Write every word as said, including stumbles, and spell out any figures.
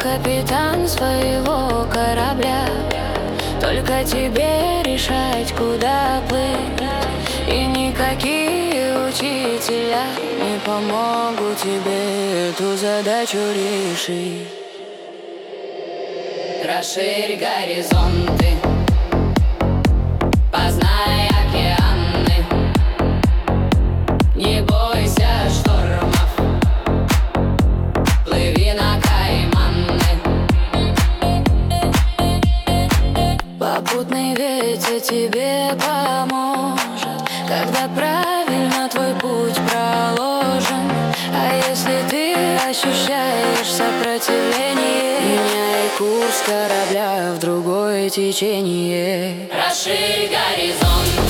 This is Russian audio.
капитан своего корабля. Только тебе решать, куда плыть, и никакие учителя не помогут тебе эту задачу решить. Расширь горизонты, познай океаны, не бойся штормов, плыви на Кайманы. Попутный ветер тебе поможет, когда правильно твой путь проложен. А если ты ощущаешь сопротивление, меняй курс корабля в другое течение. Расширь горизонт.